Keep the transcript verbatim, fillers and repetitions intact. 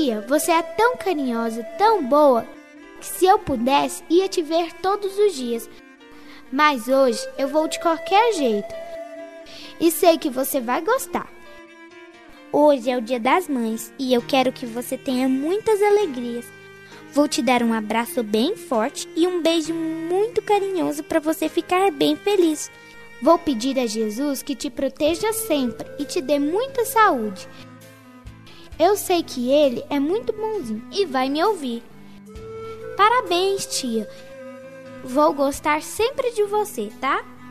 Tia, você é tão carinhosa, tão boa, que se eu pudesse, ia te ver todos os dias. Mas hoje eu vou de qualquer jeito. E sei que você vai gostar. Hoje é o Dia das Mães e eu quero que você tenha muitas alegrias. Vou te dar um abraço bem forte e um beijo muito carinhoso para você ficar bem feliz. Vou pedir a Jesus que te proteja sempre e te dê muita saúde. Eu sei que Ele é muito bonzinho e vai me ouvir. Parabéns, tia. Vou gostar sempre de você, tá?